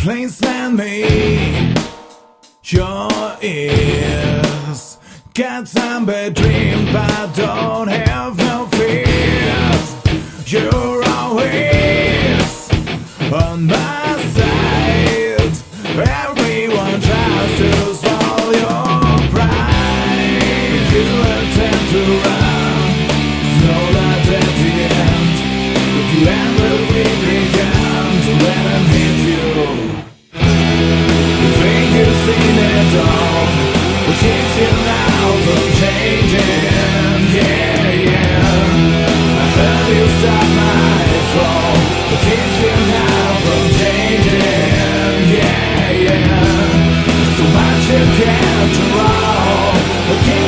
Please lend me your ears. Got some bad dream, but don't have no fears. You're always on my side. Everyone tries to swallow your pride. You attempt to run, so that at the end, if you ever will begin to let them hit you. You think you've seen it all, what keeps you now from changing? Yeah, yeah, I heard you stop my fall. What keeps you now from changing? Yeah, yeah, there's too much you can't control. What keeps